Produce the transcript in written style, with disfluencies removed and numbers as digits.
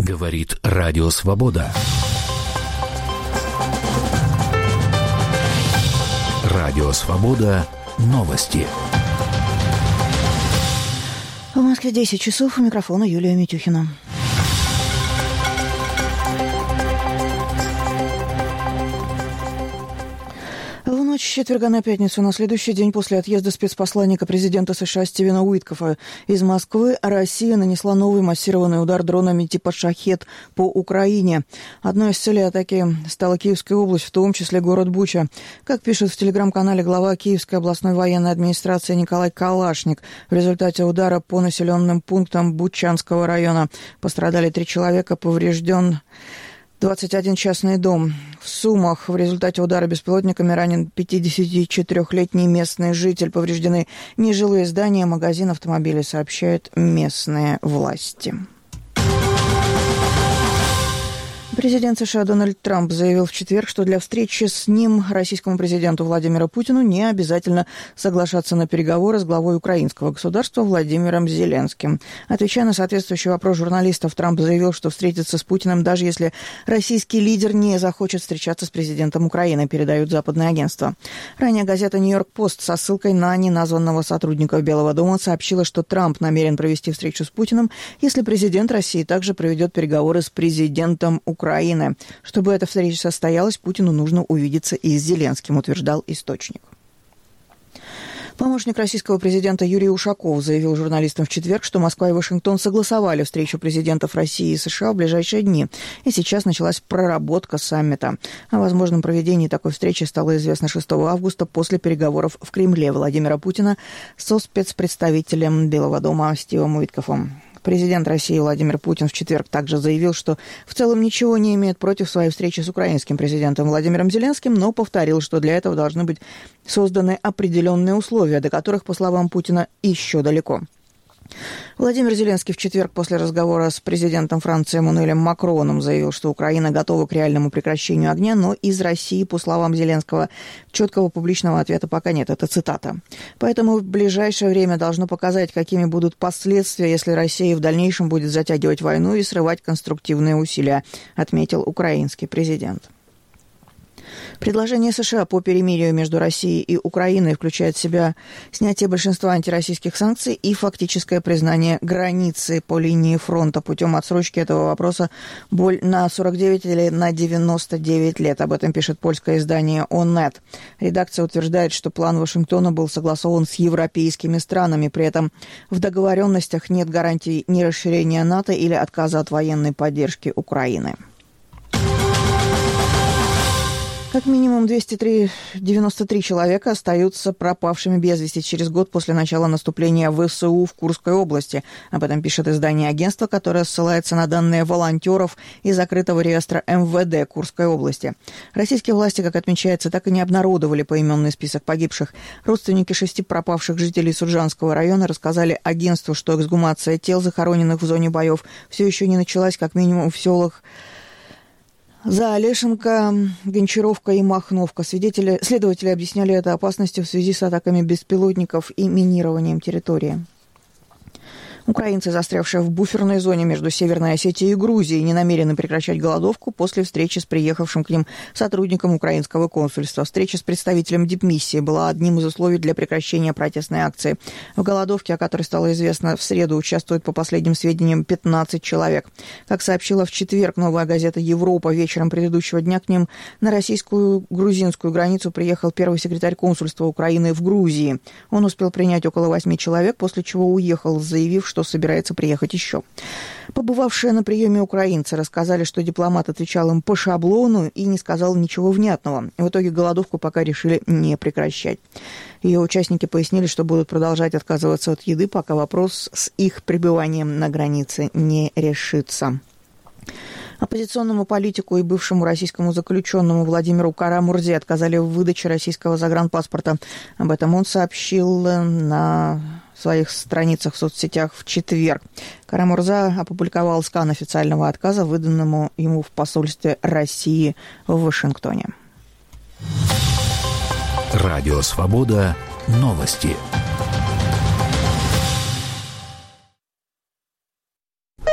Говорит Радио Свобода. Радио Свобода. Новости. В Москве 10 часов. У микрофона Юлия Митюхина. В ночь с четверга на пятницу, на следующий день после отъезда спецпосланника президента США Стивена Уиткофа из Москвы, Россия нанесла новый массированный удар дронами типа «Шахед» по Украине. Одной из целей атаки стала Киевская область, в том числе город Буча. Как пишет в телеграм-канале глава Киевской областной военной администрации Николай Калашник, в результате удара по населенным пунктам Бучанского района пострадали 3 человека, поврежден 21 частный дом. В Сумах в результате удара беспилотниками ранен 54-летний местный житель. Повреждены нежилые здания, магазин, автомобили, сообщают местные власти. Президент США Дональд Трамп заявил в четверг, что для встречи с ним российскому президенту Владимиру Путину не обязательно соглашаться на переговоры с главой украинского государства Владимиром Зеленским. Отвечая на соответствующий вопрос журналистов, Трамп заявил, что встретится с Путиным, даже если российский лидер не захочет встречаться с президентом Украины, передают западные агентства. Ранее газета «Нью-Йорк Пост» со ссылкой на неназванного сотрудника Белого дома сообщила, что Трамп намерен провести встречу с Путиным, если президент России также проведет переговоры с президентом Украины. Чтобы эта встреча состоялась, Путину нужно увидеться и с Зеленским, утверждал источник. Помощник российского президента Юрий Ушаков заявил журналистам в четверг, что Москва и Вашингтон согласовали встречу президентов России и США в ближайшие дни, и сейчас началась проработка саммита. О возможном проведении такой встречи стало известно 6 августа после переговоров в Кремле Владимира Путина со спецпредставителем Белого дома Стивом Уиткофом. Президент России Владимир Путин в четверг также заявил, что в целом ничего не имеет против своей встречи с украинским президентом Владимиром Зеленским, но повторил, что для этого должны быть созданы определенные условия, до которых, по словам Путина, еще далеко. Владимир Зеленский в четверг после разговора с президентом Франции Эммануэлем Макроном заявил, что Украина готова к реальному прекращению огня, но из России, по словам Зеленского, четкого публичного ответа пока нет. Это цитата. Поэтому в ближайшее время должно показать, какими будут последствия, если Россия в дальнейшем будет затягивать войну и срывать конструктивные усилия, отметил украинский президент. Предложение США по перемирию между Россией и Украиной включает в себя снятие большинства антироссийских санкций и фактическое признание границы по линии фронта путем отсрочки этого вопроса на 49 или на 99 лет. Об этом пишет польское издание «Онет». Редакция утверждает, что план Вашингтона был согласован с европейскими странами. При этом в договоренностях нет гарантий ни расширения НАТО или отказа от военной поддержки Украины. Как минимум 293 человека остаются пропавшими без вести через год после начала наступления ВСУ в Курской области. Об этом пишет издание агентства, которое ссылается на данные волонтеров из закрытого реестра МВД Курской области. Российские власти, как отмечается, так и не обнародовали поименный список погибших. Родственники 6 пропавших жителей Суджанского района рассказали агентству, что эксгумация тел, захороненных в зоне боев, все еще не началась, как минимум в селах Заолешенко, Гончаровка и Махновка. Следователи объясняли это опасностью в связи с атаками беспилотников и минированием территории. Украинцы, застрявшие в буферной зоне между Северной Осетией и Грузией, не намерены прекращать голодовку после встречи с приехавшим к ним сотрудником украинского консульства. Встреча с представителем дипмиссии была одним из условий для прекращения протестной акции. В голодовке, о которой стало известно в среду, участвует, по последним сведениям, 15 человек. Как сообщила в четверг новая газета «Европа», вечером предыдущего дня к ним на российскую грузинскую границу приехал первый секретарь консульства Украины в Грузии. Он успел принять около 8 человек, после чего уехал, заявив, что собирается приехать еще. Побывавшие на приеме украинцы рассказали, что дипломат отвечал им по шаблону и не сказал ничего внятного. В итоге голодовку пока решили не прекращать. Ее участники пояснили, что будут продолжать отказываться от еды, пока вопрос с их пребыванием на границе не решится. Оппозиционному политику и бывшему российскому заключенному Владимиру Кара-Мурзе отказали в выдаче российского загранпаспорта. Об этом он сообщил на своих страницах в соцсетях в четверг. Кара-Мурза опубликовал скан официального отказа, выданному ему в посольстве России в Вашингтоне. Радио «Свобода». Новости.